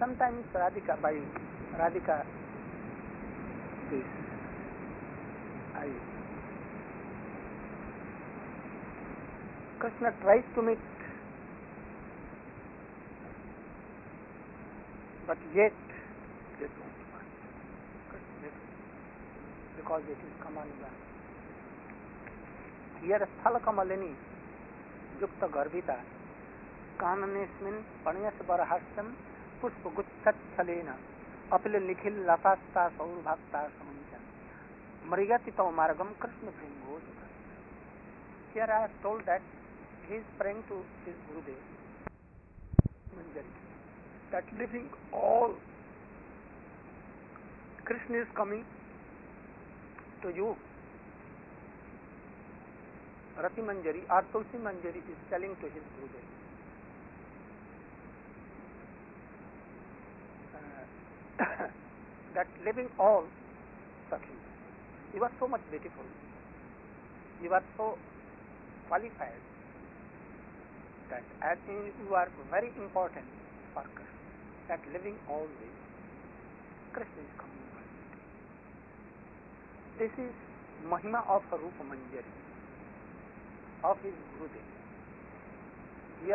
sometimes Radhika, this, Krishna tries to meet, but yet they don't want. Because it is Kamanva. Here Sthala Kamalini, Yukta Garbhita, Kananesmin, Panyas Barahastam, Pushpa Guttat Salena, Apil Nikhil Latasta Saurabhakta Samanjan, Marigatita Margam Krishna Pringos. Here I have told that he is praying to his Gurudev, Manjari, that leaving all, Krishna is coming to you. Rati Manjari or Tulsi Manjari is telling to his Gurudev, that leaving all, Sakhi, you are so much beautiful, you are so qualified, that as you are very important for Krishna, that living always, Krishna is coming. This is Mahima of Rupa Manjari, of his Gurudev. Here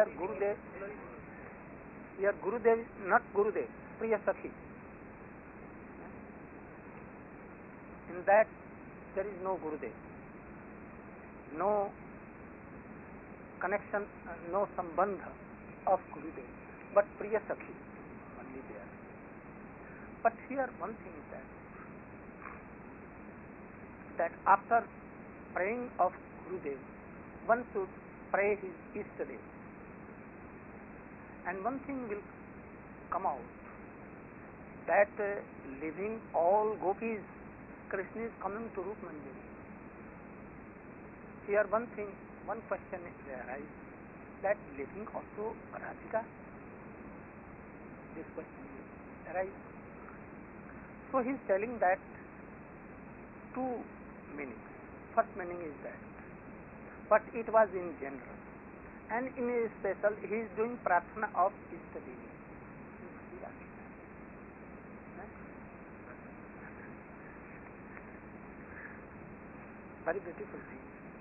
Gurudev, not Gurudev, Priya Sakhi. In that there is no Gurudev, no connection, no sambandha of Gurudev, but Priya Sakhi only there. But here one thing is that after praying of Gurudev, one should pray his Ishtadev. And one thing will come out, that leaving all gopis, Krishna is coming to Rup Manjari. Here one question arises, that leaving also Radhika? This question will arise. So he is telling that two meanings. First meaning is that, but it was in general, and in a special he is doing prarthana of Ishtadevi. Very beautiful thing.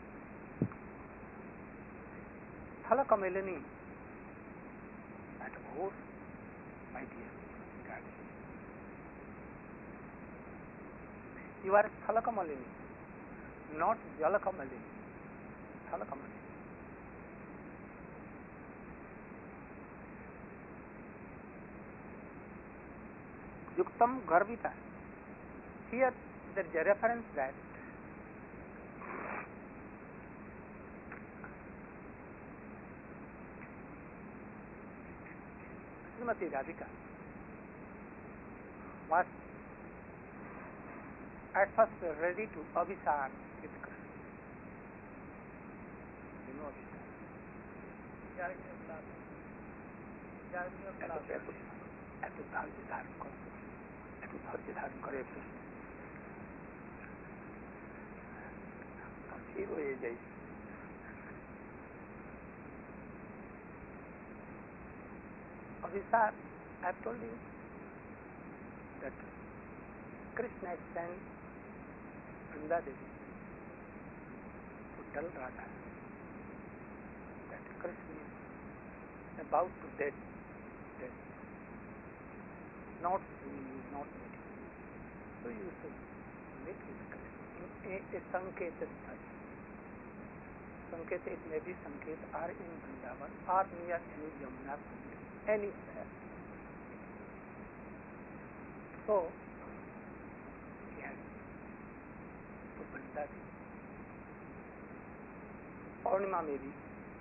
Sthala Kamalini, at course, my dear Radhe, you are Sthala Kamalini, not Jala Kamalini. Sthala Kamalini. Yuktam Garbhita. Here there is a reference that Srimati Radhika was at first ready to abhisar with Krishna. You know abhisar? এত ধৈর্য ধারণ করো, এত ধৈর্য ধারণ করে স্থির হয়ে যাই। Abhisar, I have told you that Krishna has sent Vrinda Devi to tell Radha that Krishna is about to death, not seeing you, not meeting you. So you should meet with Krishna in a Sanketa style. Sanketa, it may be Sanketa or in Vrindavan or near any Yamuna Kund, anywhere. So, yes, to Vrinda Devi. Purnima may be,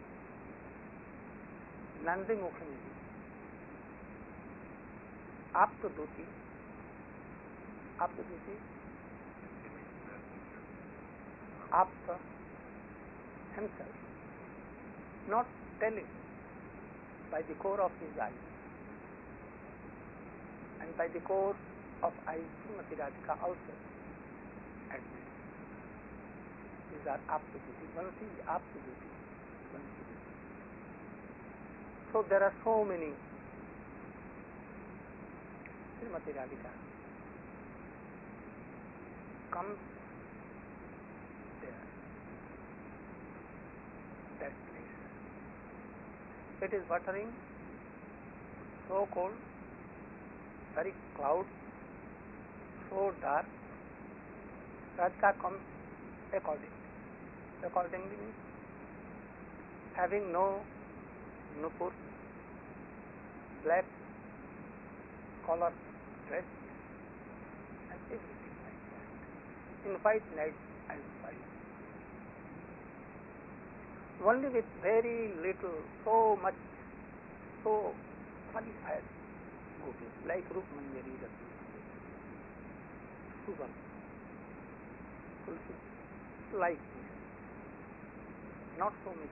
Nandi Mukhi may be, Apta Duti Apta himself, not telling by the core of his eyes, and by the core of eyes Srimati Radhika also admits. These are Apta Duti. One is Apta Duti, one is. So there are so many Srimati Radhika comes there, that place. It is watering, so cold, very cloudy, so dark. Radhika comes accordingly means having no nupur, black collar dress and everything like that, in white night and white. Only with very little, so much, so qualified booties like Rupmanjari, Subal, Tulsi, like this, not so much.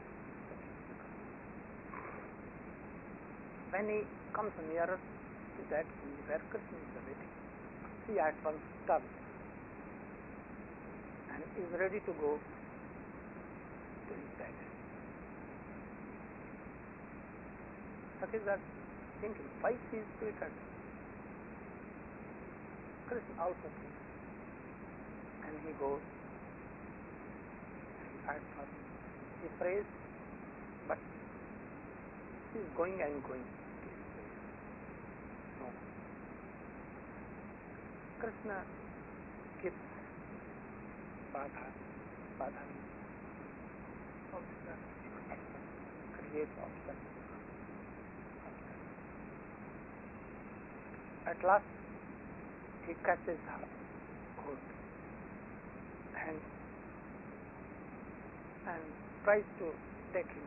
When he comes nearer to that where Krishna is waiting, she at once stops and is ready to go to his palace. Sakhis are thinking, why she is treated? Krishna also thinks, and he goes. At first he prays, but she is going and going. No. Krishna gives Badha creates obstacle. At last he catches her hold and tries to take him.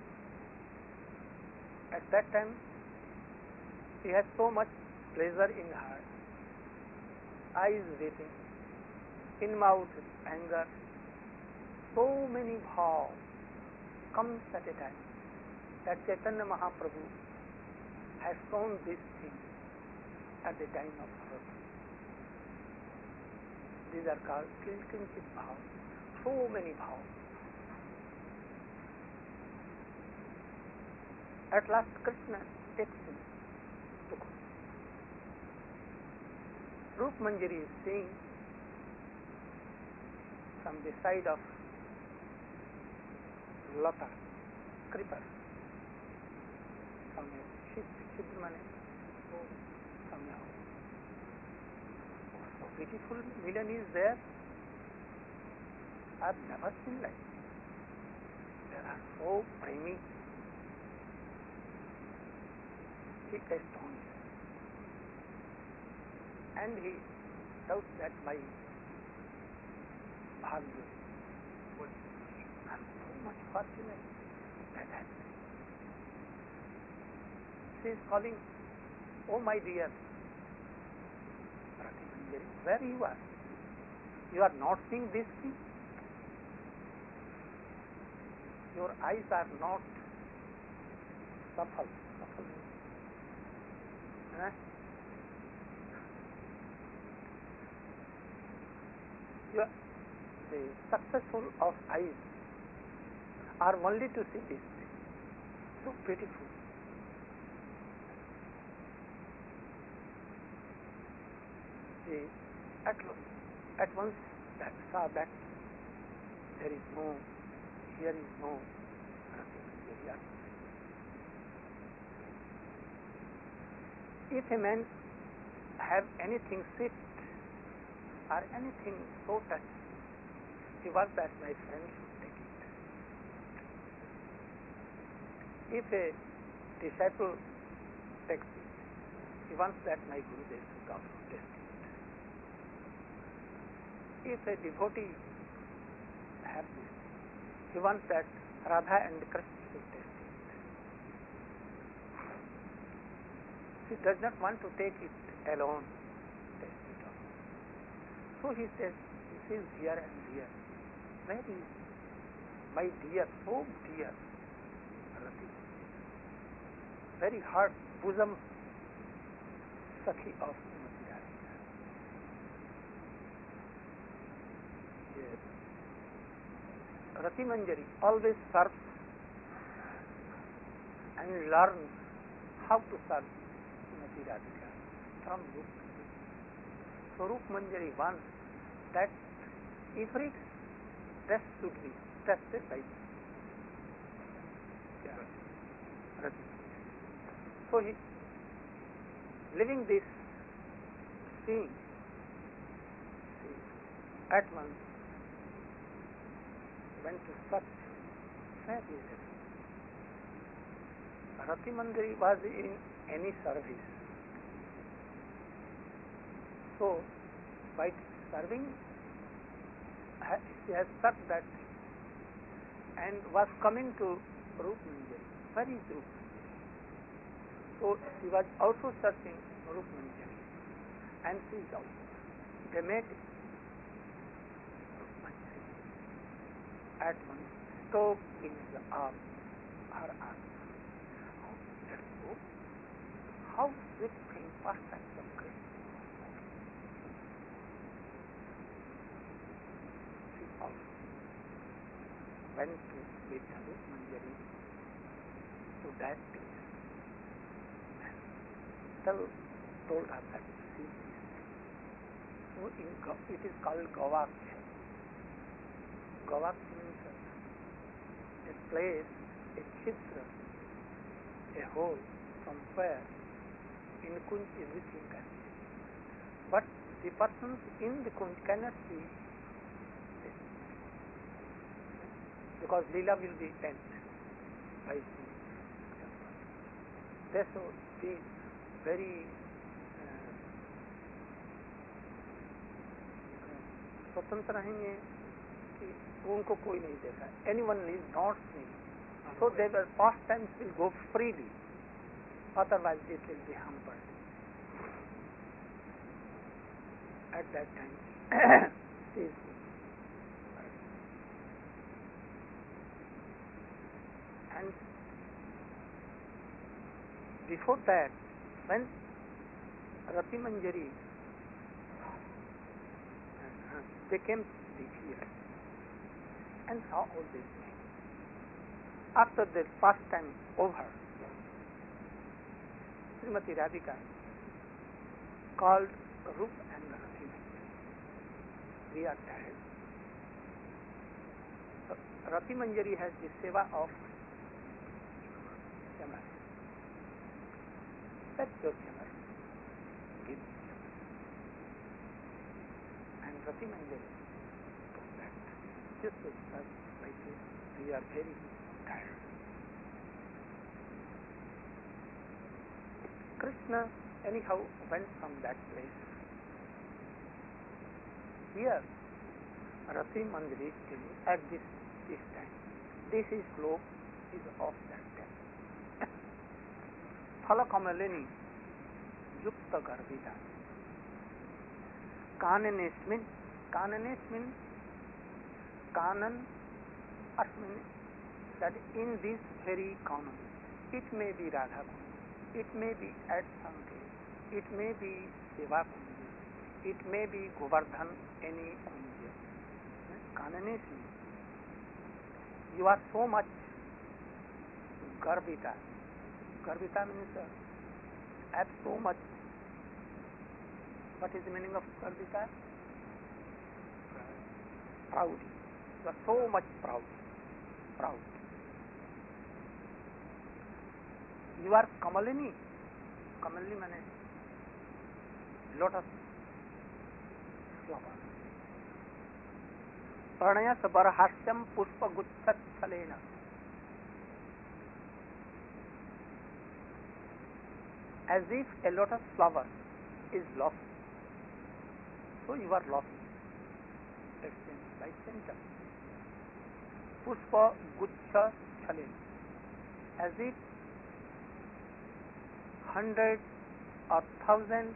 At that time she has so much pleasure in her, eyes weeping, in mouth anger, so many bhavs comes at a time that Chaitanya Mahaprabhu has shown this thing at the time of Rati. These are called Kilkinchit bhavs, so many bhavs. At last Krishna takes him to go. Rupmanjari is seeing from the side of Lata, creeper, from a Shidmane, somehow. So beautiful villain is there. I've never seen like this. They are so primy. He astonished. And he doubts that my bhagya, I'm so much fortunate that happened. She is calling, oh my dear Rati Manjari, where you are? You are not seeing this thing? Your eyes are not shuffle. The successful of eyes are only to see this thing. So beautiful. She at once saw that here is no Rati. If a man have anything sweet or anything so touched, he wants that my friend should take it. If a disciple takes it, he wants that my Gurudev should also taste it. If a devotee have this, he wants that Radha and Krishna should taste it. He does not want to take it alone, taste it all. So he says, he feels here and here. Where is my dear, so dear Rati? Very hard bosom Sakhi of Srimati Radhika. Yes. Rati Manjari always serves and learns how to serve Srimati Radhika. from Rup. So Rup Manjari wants that every stress should be tested by Rati. So he, living this scene, at once went to search where is it. Rati Manjari was in any service. So by serving, she has searched that and was coming to Rup Manjari. Where is Rup Manjari? So she was also searching Rup Manjari, and she is also. They met Rup Manjari. At once stove in the arm, her arm. Oh, that's so. How sweet thing pastimes of Krishna. She also went to with Rup Manjari to that place and told her that see this. So it is called Gavak. Gavak means a place, a chitra, a hole from where in Kunj everything can be. But the persons in the Kunj cannot see this, because Leela will be bent by the therefore these very स्वतंत्र रहेंगे कि उनको कोई नहीं देखा. Anyone is not seen. So their pastimes will go freely. Otherwise it will be hampered. At that time, and before that, when Rati Manjari they came here and saw all these things. After the pastime over, Srimati Radhika called Rup and Rati Manjari. We are tired. So, Rati Manjari has the seva of Chamar. That's your Chamar. Give me Chamar. And Rati Manjari took that. Just as like this, we are very tired. Krishna anyhow went from that place. Here, Rati Manjari is telling at this time. This is slope is of that time. Phalakamalini Yukta Garbhita. Kananesmin, Kanan Asmin, that in this very kanan, it may be Radha Kunj, it may be at Sankhe, it may be Seva Kunj, it may be Govardhan, any Kunj. Kananesmin, you are so much Garbhita. Garbhita means have so much. What is the meaning of Garbhita? Proud. You are so much proud. Proud. You are Kamalini. Kamalini means lotus flower. Pranaya sabarhasyam pushpa guchat chalena. As if a lotus flower is lost. So you are lost. By center. Pushpa gucha chalena. As if 100 or 1,000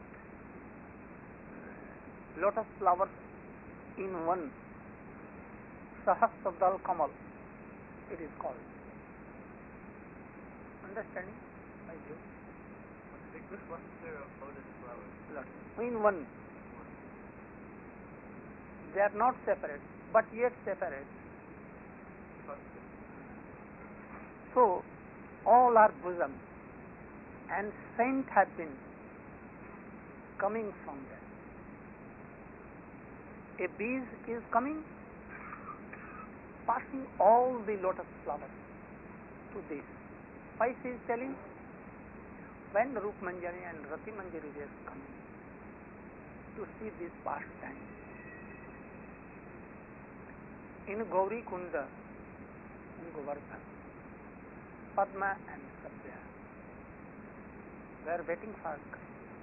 lotus flowers in one Sahasradal Kamal, it is called. Understanding? I do. Which one pair of lotus flowers? In one. They are not separate, but yet separate. So, all are bosom, and saints have been coming from there. A bee is coming, passing all the lotus flowers to this. Why she is telling? When Rup Manjari and Rati Manjari were coming to see this pastime, in Gauri Kunda, in Govardhan, Padma and Satya were waiting for Krishna.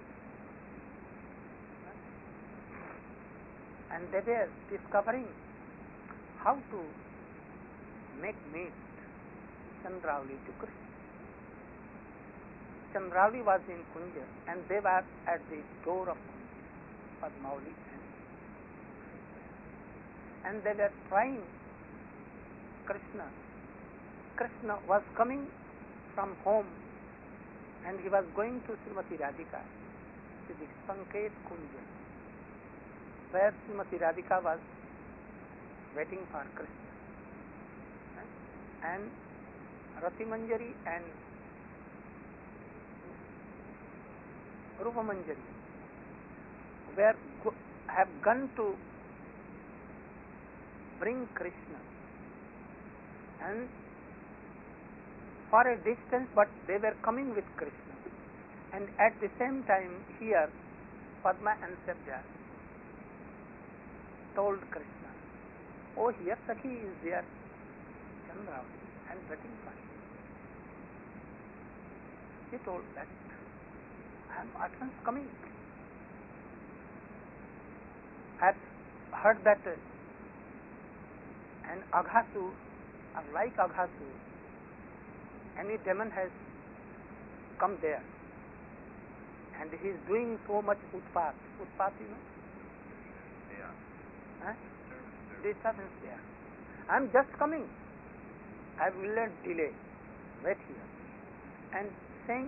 And they were discovering how to make meat Chandravali to Krishna. Chandravali was in Kunja and they were at the door of Kunja, Padmauli, and they were trying Krishna. Krishna was coming from home and he was going to Srimati Radhika, to the Sanket Kunja, where Srimati Radhika was waiting for Krishna. And Rati Manjari and Rupa Manjari have gone to bring Krishna, and for a distance, but they were coming with Krishna. And at the same time here, Padma and Sabja told Krishna, "Oh, here Sakhi is there, Chandravali, and waiting for him." He told that, "I am at once coming." I have heard that an Aghasur, like Aghasur, any demon has come there, and he is doing so much utpat. Utpat, you know? Yeah. Huh? Disturbance there. I am just coming. I will not delay. Wait here. And saying,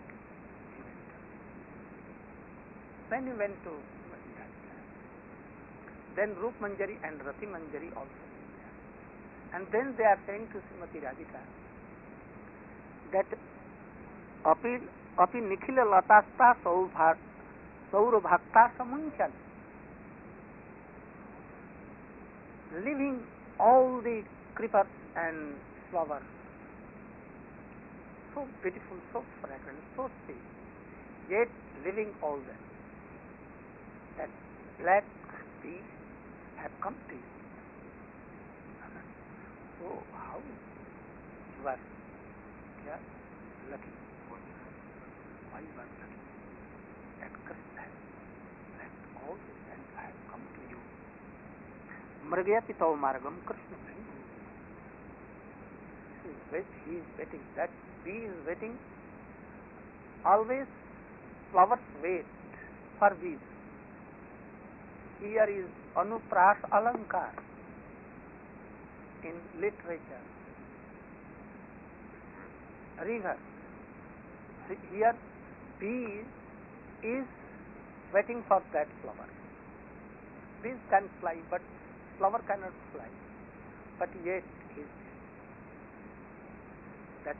when he went to Madhya, then Rup Manjari and Rati Manjari also went there. And then they are saying to Srimati Radhika that api nikhila latasta saurabhakta samunchan, leaving all the creepers and flowers, so beautiful, so fragrant, so sweet, yet leaving all that black bees have come to you. So how you are lucky? Why you are lucky? That Krishna has left all this and I have come to you. Mragya Pitao Margam Krishna. He is waiting. That bee is waiting. Always flowers wait for bees. Here is Anupras Alankar in literature. River. Here bee is waiting for that flower. Bees can fly, but flower cannot fly. But yet is that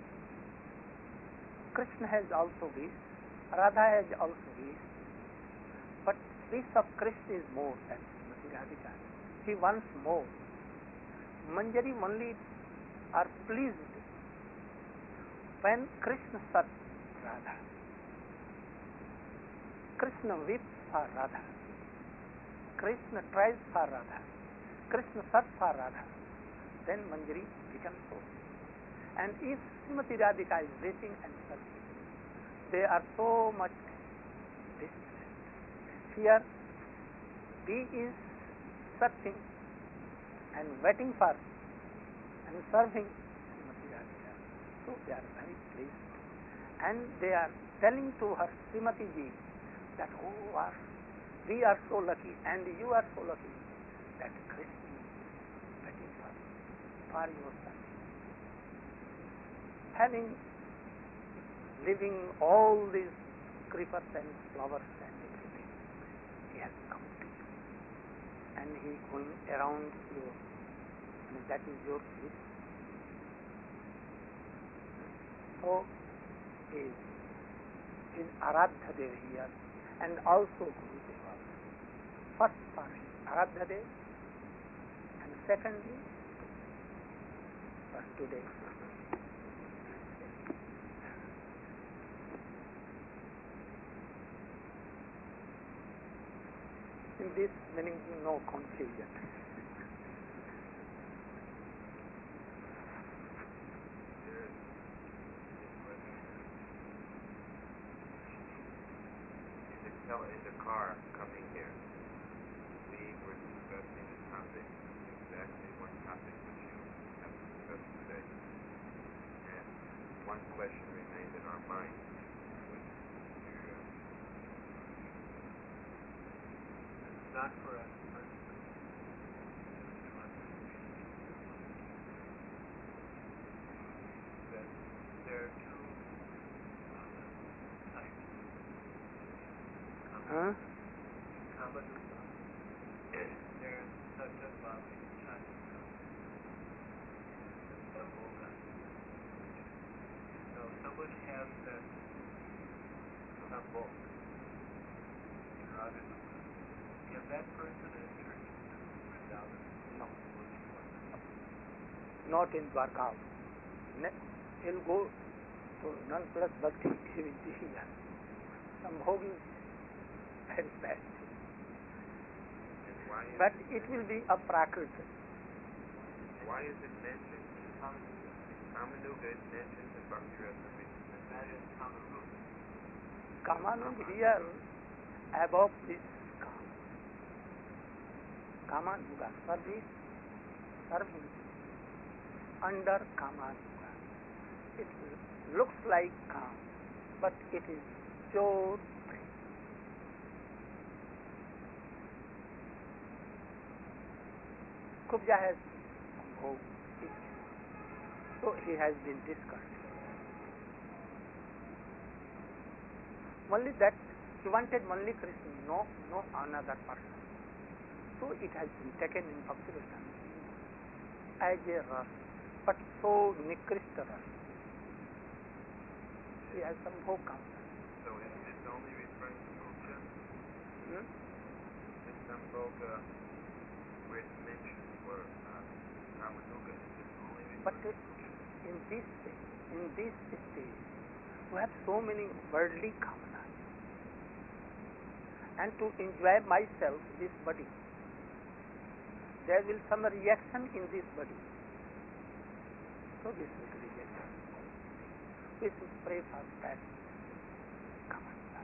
Krishna has also bees, Radha has also bees, but bees of Krishna is more than Srimati Radhika. He wants more. Manjari only are pleased when Krishna serves Radha. Krishna weeps for Radha. Krishna tries for Radha. Krishna serves for Radha. Then Manjari becomes so. And if Srimati Radhika is waiting and serving, they are so much distant. Here, he is searching and waiting for and serving Srimati Radhika. So they are very pleased. And they are telling to her, Srimati ji, that, oh, we are so lucky and you are so lucky that Krishna is waiting for your son. Having living all these creepers and flowers and everything, he has come to you, and he is going around you, and that is your wish. So is Aradhya Dev here, and also Gurudeva. First for Aradhya Day, and secondly for today. In this meaning, no confusion. In the car coming here, we were discussing the topic, exactly one topic which you have discussed today. And one question remained in our mind, which it's not for us personally. That there are two types. Huh? Kamanuka. There's such a bhakti chadika. Samoga. So someone has that sambok in Raganuka. Can that person enter into Vrindavan? No. Not in Dwarka. He'll go to none plus bhakti. He will be here. Sambhog is very bad. But it will be a prakriti. Why is it mentioned? Kamanuga is mentioned in Bhakti Rasamrita. And that is Kamanuka. Kamanug here above this Kam. Kamanuga service, serving under Kamanuga. It looks like Kam, but it is pure prem. Kubja has Sambhog, so he has been discussed. Only that he wanted only Krishna, no another person. So it has been taken in Bhakti Rasamrita as a ras, but so nikrishta ras. He has Sambhog counter. So is this only referring to Kubja? This Sambhoga, where it's mentioned for Kamanuga, is this only referring But to Kubja? in this stage, we have so many worldly kamanas. And to enjoy myself, this body, there will some reaction in this body. So this will be rejected. We should pray for that kamana.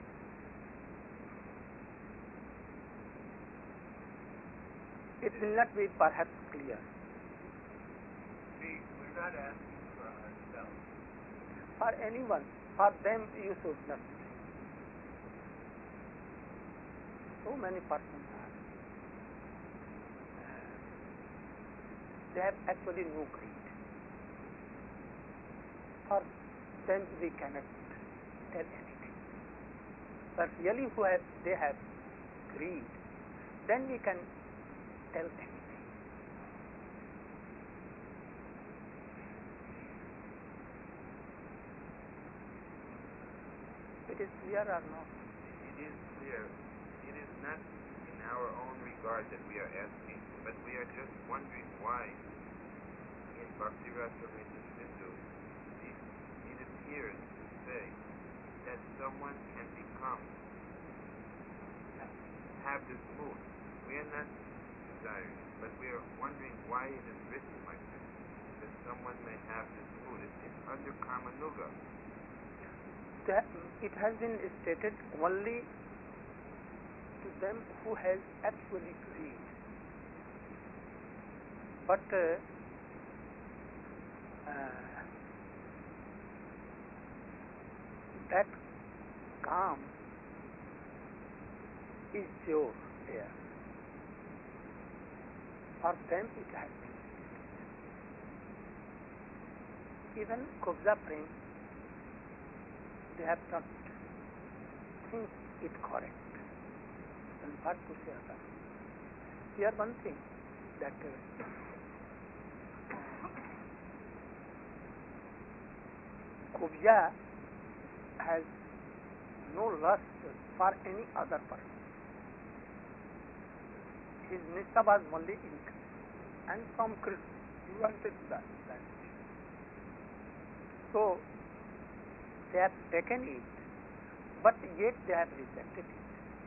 It will not be perhaps clear. See, we're not asking for ourselves. For anyone, for them you should not. So many persons are. They have actually no greed. For them we cannot tell anything. But really they have greed, then we can tell anything. It is clear or not? It is clear. It is not in our own regard that we are asking, but we are just wondering why in Bhakti Rasamrita Sindhu it appears to say that someone can have this mood. We are not desiring, but we are wondering why it is written like this, that someone may have this mood. It's under Kamanuga. That it has been stated only to them who has actually greed. But that calm is pure there. For them it has been stated. Even Kubja Prem, they have not think it correct. And what to say about it? Here one thing that Kubja has no lust for any other person. His Nishtha was only in Krishna, and from Krishna he wanted that. So they have taken it, but yet they have rejected it.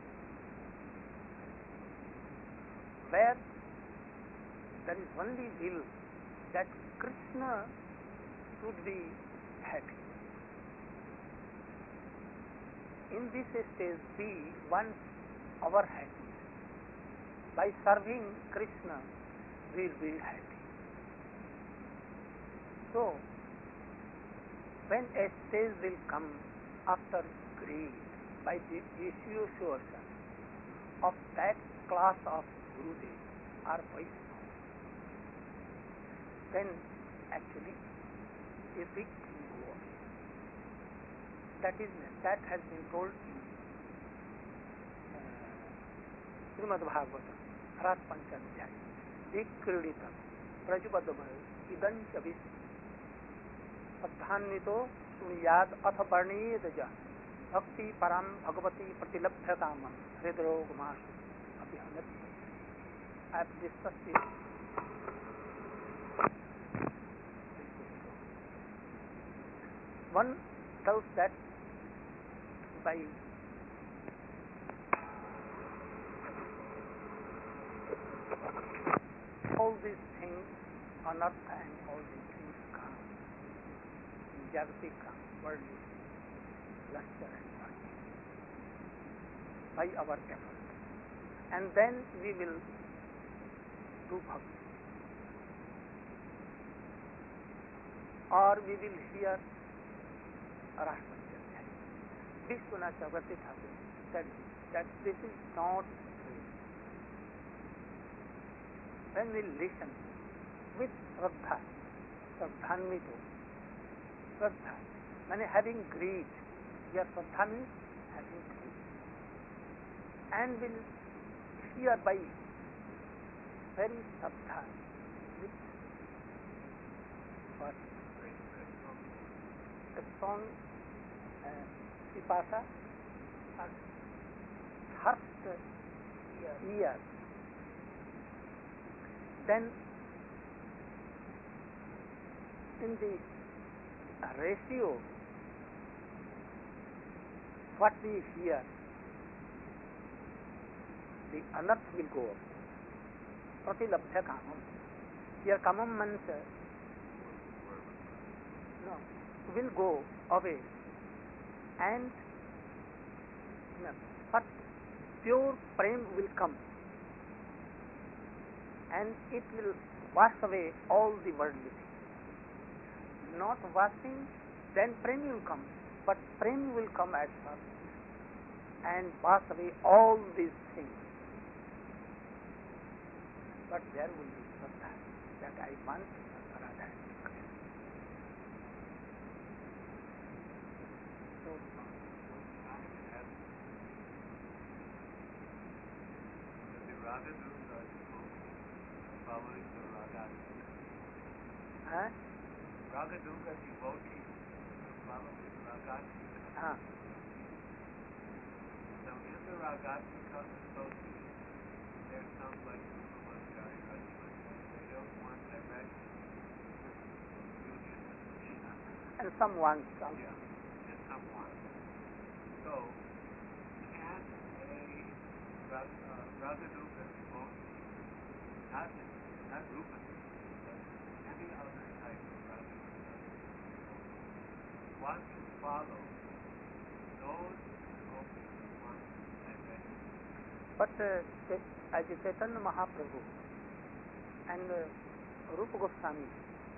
Where there is only will that Krishna should be happy. In this stage, we want our happiness. By serving Krishna, we will be happy. So, when a stage will come after greed, by the association of that class of Gurudev or Vaishnava, then actually a big thing goes. That has been told in Srimad Bhagavatam, Rat Panchandhyay, Vikriditam, Prajubadabhai, Idancha Vishnu, Sadhanito Sunyad Atha Parnedaja, Bhakti Param Bhagavati Pratilabhyakamam, Hridrogumasu, Abhihanati. I have discussed it. One tells that by all these things on earth and all these things come in Jagatika, worldly, luster and body, by our effort. And then we will do bhakti. Or we will hear Rashtrapanchandya. Vishwanath Chakravarti Thakur said that this is not true. When we listen with Shraddha, Shraddhanvito, Shraddha, meaning having greed, here Shraddha means having greed, and will hear by very Shraddha with what? A song, Pipasa, thirst, ear. Then in the ratio, what we hear, the anarth will go up. Pratilabdha kamam. Here kamam means will go away, and but pure prem will come, and it will wash away all the worldly things. Not washing, then prem will come, but prem will come at first and wash away all these things. But there will be Shraddha that I want Radha. Following the Ragas. Raganuga devotees follow the Ragasika. So in the Ragasika association, there's some like Brahmachari, they don't want direct union with Krishna. And some want some. Yeah, and some want. So, can a Raganuga devotee, not Rupa, but any other type of Raganuga, want to follow those devotees who want direct. But as Chaitanya Mahaprabhu and Rupa Goswami,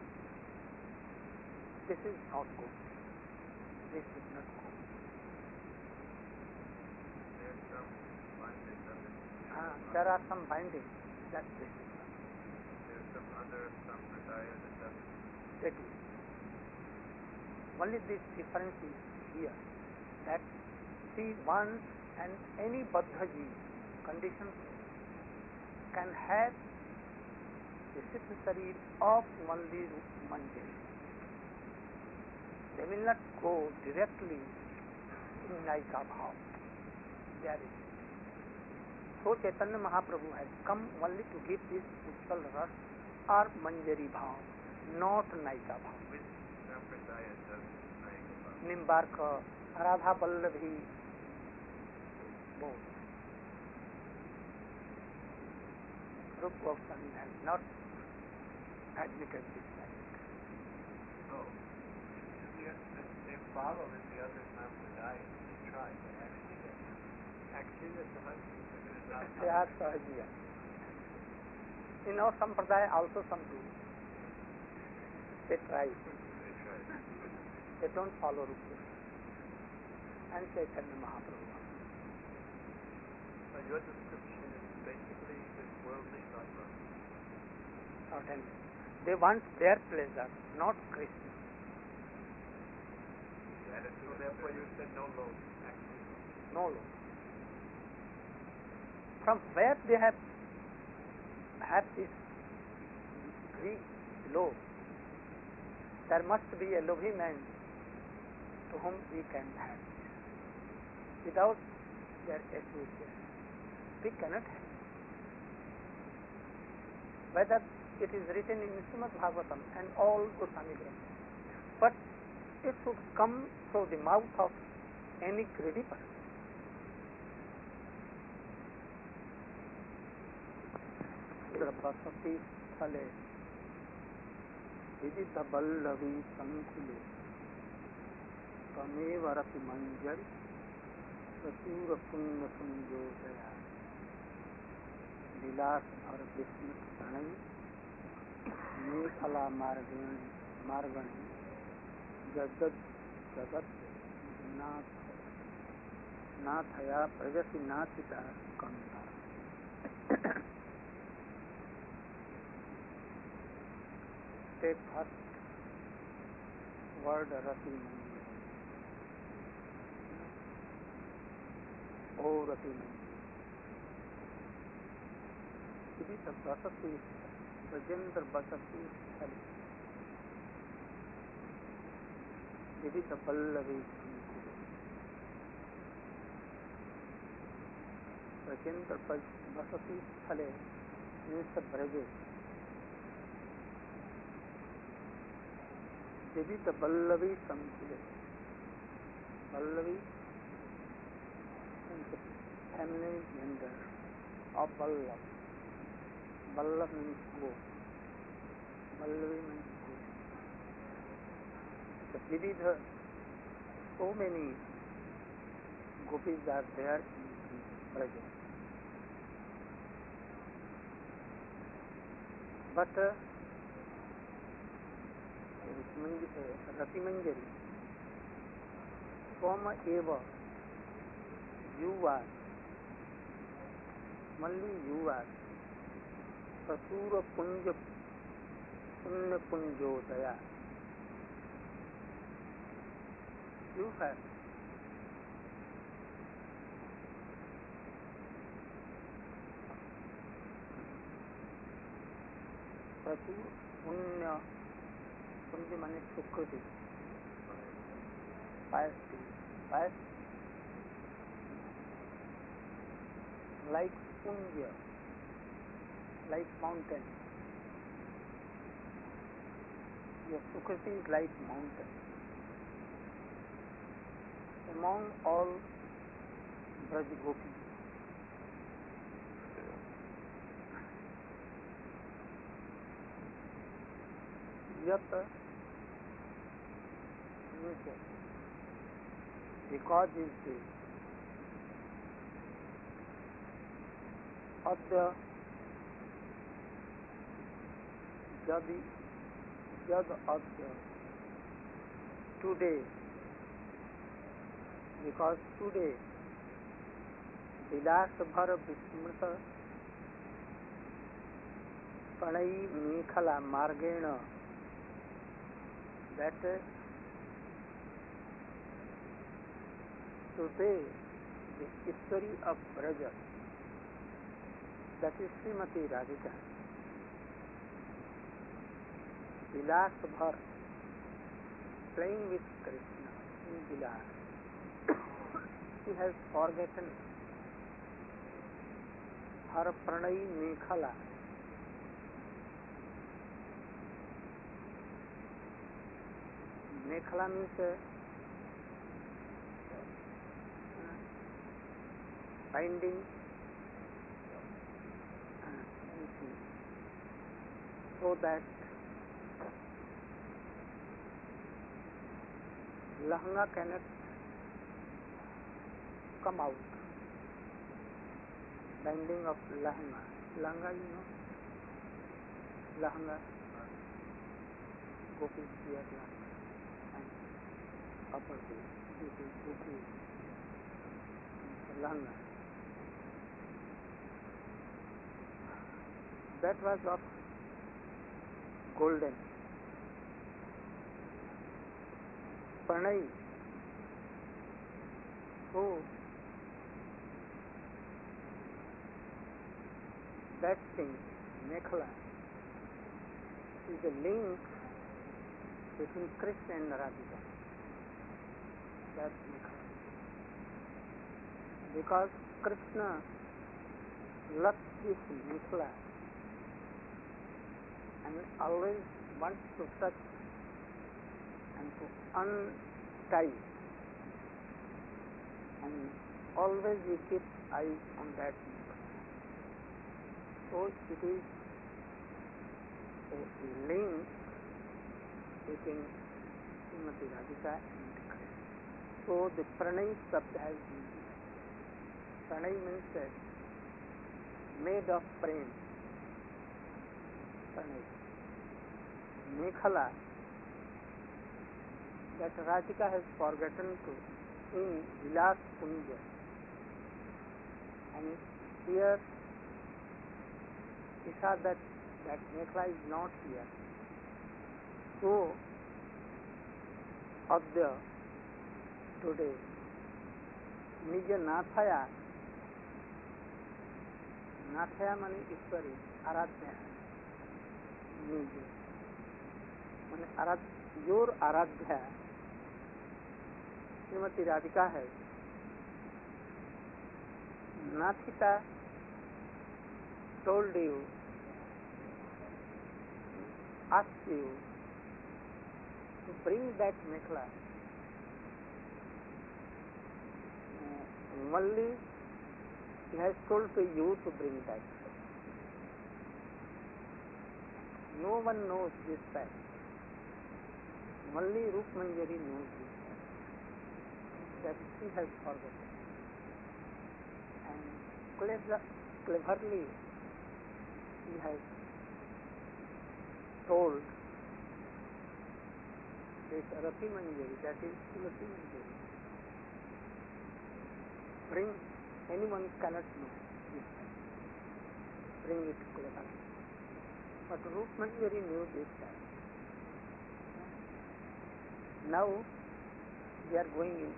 this is not good. This is not good. There's some binding of it. There are some bindings that this is not. There's some other sampradaya that doesn't. That is. Only this difference is here, that see one and any Baddhaji conditions can have the Siddha Sharir of only Manjari. They will not go directly in Naika Bhav. there is. So Chaitanya Mahaprabhu has come only to give this spiritual rush or manjari bhav, not naika bhav. Which Sampradaya does Naika Bhava? Nimbarka, Radha Pallavi, both. Rupa Goswami has not admitted this fact. So, they follow in the other Sampradayas. They try, but actually that's the husband. They are Sahajiya. In our Sampradaya also some do. They try. They try. They don't follow Rupa and Chaitanya Mahaprabhu. So your description is basically this worldly lover. Certainly. They want their pleasure, not Krishna. The attitude So of therefore you service. said no loan, actually. No law. From where they have this greed, low, there must be a lovi man to whom we can have this. Without their association, we cannot have. Whether it is written in Srimad Bhagavatam and all Goswami Granthas, but it should come through the mouth of any greedy person. बसती स्थले विविध बल्लवी संकुले तमेव रति मंजरी प्रचुर पुण्य संयोजया विलास भर विस्मृत प्रणय मेखला मार्गणी जगत जगत नाथया प्रजति नाथिता कंता. Take first word Rati Manjari. O Rati Manjari. It is a Basati, Rajendra Basati Sthali. It is a Pallavi Sankule. Rajendra Basati Sthale means the Braje. विविध Vallabhi संकुले. Pallavi means the feminine gender of Vallabh. Vallabh means go. Pallavi means go. The Vividha, so many gopis are there in Braja. But Rati Manjari, Swama Eva, you are, only you are, Prasura Punja Punya Punjodaya. You have Prasura Punya. Punja means Sukriti, piety, like Punja, like mountain. Your Sukriti is like mountain. Among all Braj Gopis, Yat because is the Adya Jad Adya today, because today Vilas Bhar Vismrita Panai Mekhala Margena, that today the history of Braja, that is Srimati Radhika, Vilas Bhar, playing with Krishna in Vilas. She has forgotten Her Pranay Mekhala. Mekhala means binding. So that Lahanga cannot come out. Binding of Lahanga. Lahanga, you know? Lahanga. Gopis wear Lahanga. And upper base. This is Gopi. Lahanga. That was of golden. Pranay. So that thing, Mekhala, is a link between Krishna and Radhika. That's Mekhala. Because Krishna loves this Mekhala and always wants to touch and to untie, and always we keep eyes on that Mekhala. So it is a link between Srimati Radhika and Krishna. So the Pranay Sabd has been used. Pranay means made of prem. Pranay. Mekhala, that Radhika has forgotten to sing Vilas Kunja. And here he saw that Mekhala is not here. So, Adya, today, Nija Nathaya, Nathaya means Ishwari, Aradhya, Nija, means your Aradhya, Srimati Radhika hai. Nathita told you, asked you to bring that Mekhala. Only he has told to you to bring that. No one knows this fact. Only Rup Manjari knows this fact. That she has forgotten. And cleverly he has told this Rati Manjari, that is Tulasi Manjari. Bring, anyone cannot know this fact. Bring it cleverly. But Rup Manjari knew this fact. Now we are going in.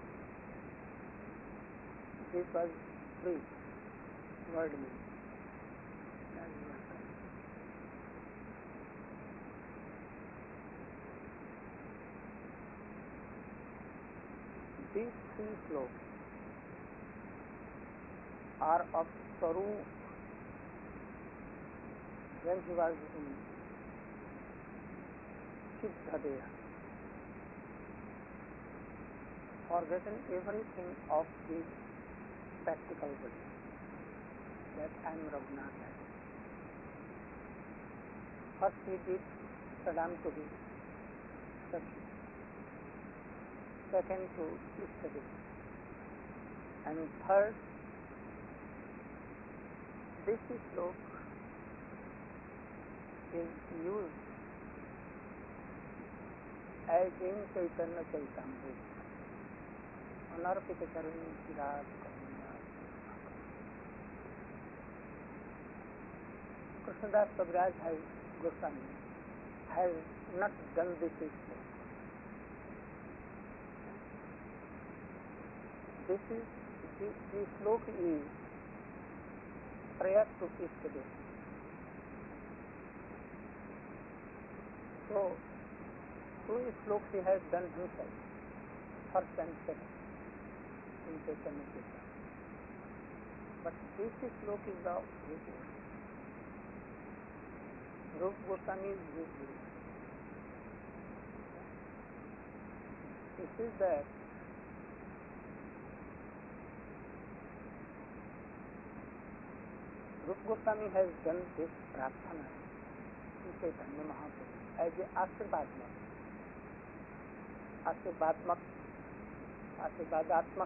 This was free word meaning. These three slokas are of Sarup when he was in Siddhadeha, forgotten everything of this practical body, that I am Raghunath. First he did pranam to the Sakhi, second to Ishtadev, and third, this sloka is used as in Chaitanya Chaitamrita. Anarpita Karani Sirat Krishnadas Kaviraj Goswami has not done this sloka. This sloka is prayer to Ishtadev. So, two slokas he has done himself, first and second, in Chaitanya Chaitamrita. But this slok is the Rupa. Rupa Goswami is his guru. He says that Rupa Goswami has done this prarthana to Chaitanya Mahaprabhu as a Ashirvadatmak,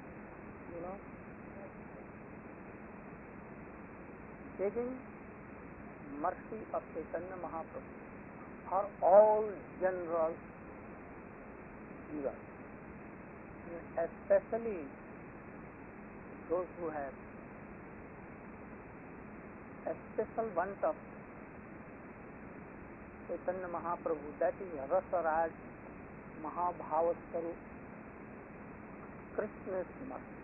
begging mercy of Chaitanya Mahaprabhu for all general jivas, especially those who have a special want of Chaitanya Mahaprabhu, that is Rasaraj Mahabhava Swarup, Krishna's mercy.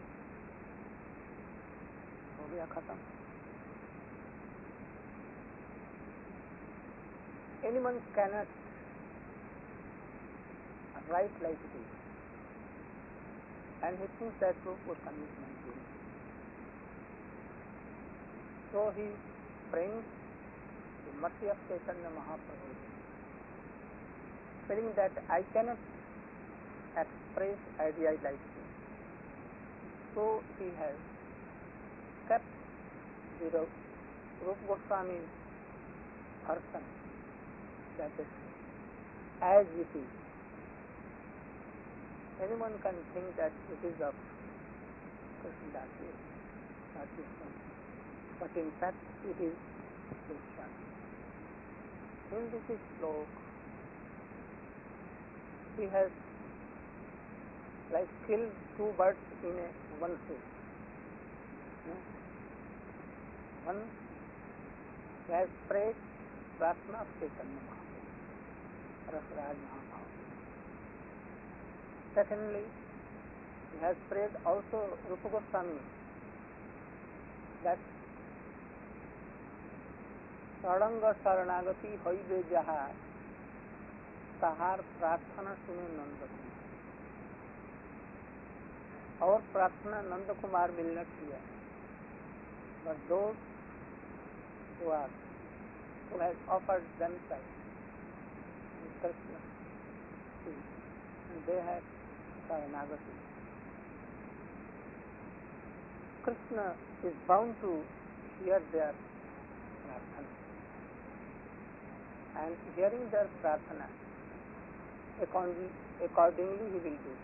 हो गया खत्म. Anyone cannot write like this, and he thinks that Rupa Goswami is my guru. So he brings the mercy of Chaitanya Mahaprabhu, feeling that I cannot express ideas like this. So he has kept the Rupa Goswami's person, that is, as it is. Anyone can think that it is of Krishnadas, but in fact it is Goswami. In this slok, he has like killed two birds in one stone. One, he has prayed Prarthana of Chaitanya Mahaprabhu, Rasaraj Mahabhava. Secondly, he has prayed also Rupa Goswami, that Saranga Saranagati Hoibe Jaha Tahar Prarthana Sune Nanda Kumar. Our Prarthana Nanda Kumar will not hear, but those who have offered themselves in Krishna, and they have Saranagati. Krishna is bound to hear their prarthana, and hearing their prarthana, accordingly he will do.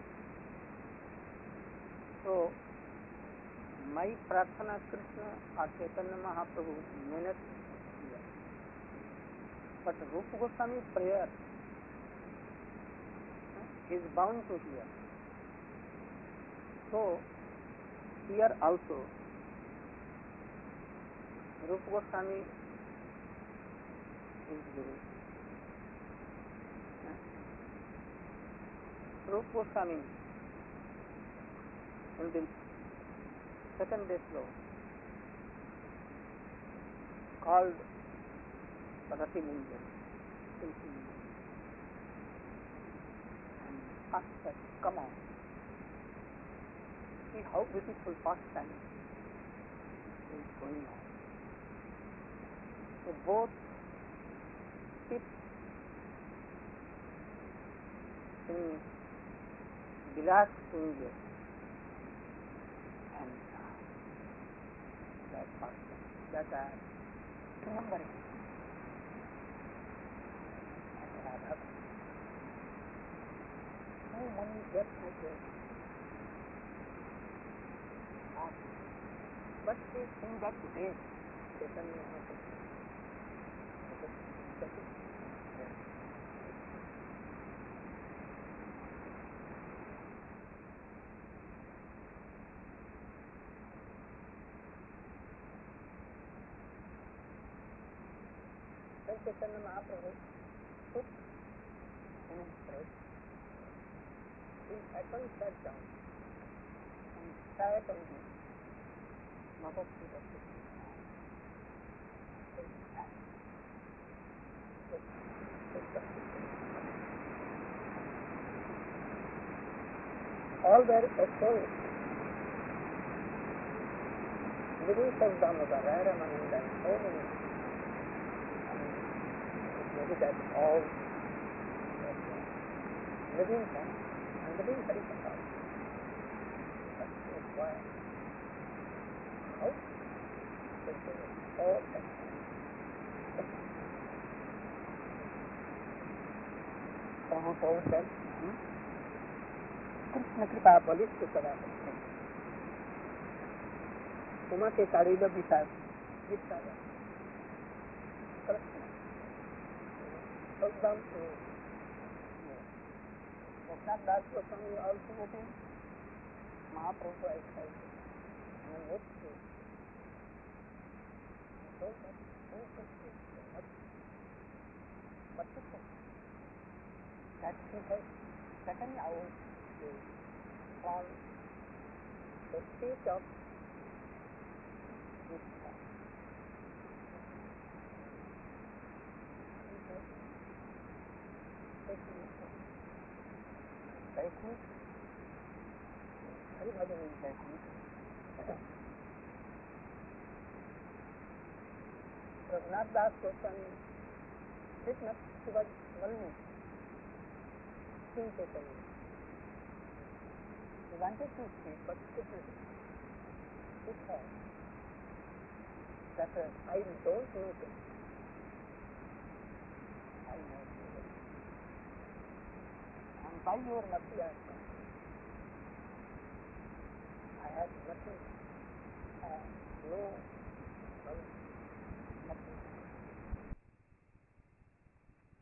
So, my prarthana Krishna or Chaitanya Mahaprabhu may not hear, but Rupa Goswami's prayer he is bound to hear. So, here also Rupa Goswami is guru. Rupa Goswami in the second day slow called Rati Munjal, and asked that, come on, see how beautiful pastime is going on. So both sit in Vilas Kunja and that pastime, that I am remembering. And Radha, so many depths I get. But in that day, Chaitanya Mahaprabhu, when Chaitanya Mahaprabhu took in his breath, he at once sat down and sat on the Mahaprabhu of Krishna. All were astonished Living Sadhguru Raramananda and so many. Maybe that's all living and living very Sadhguru. But it's why how all that. Who told them? Krishna कृपा बलिष्ठ सदा उमा के काढ़ी विचार Krishna Sadhguru Raghunath Das Goswami also written Mahaprabhu excited and the next day he told us what to say that he has taken out from the speech of this time. He has taken technique, Haribhajan in technique. Raghunath Das Goswami did not, he was only sympathetic. He wanted to speak, but could not. He thought that I don't know this. I know this. And by your mercy I have come. I have nothing, no